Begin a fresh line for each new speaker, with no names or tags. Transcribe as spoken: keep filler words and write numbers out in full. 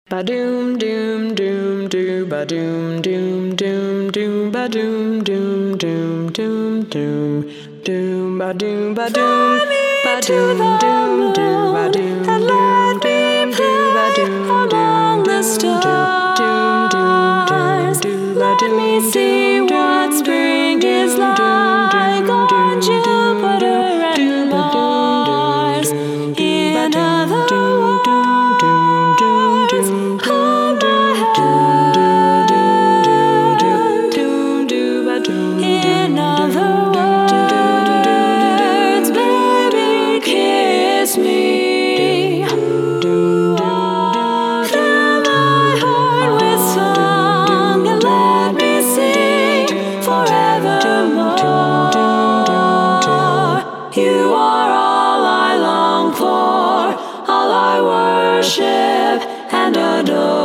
Ba doom doom doom doo ba doom doom doom doom ba doom doom doom doom doom doom ba doom ba doom ba doom doom doo ba doom doom doom doo ba doom doom doom doom doom doom doo ba doom. Let me see what spring is like on Jupiter and Mars. In other In other words, baby, kiss me. Fill my heart with song and let me sing forevermore. You are all I long for, all I worship and adore.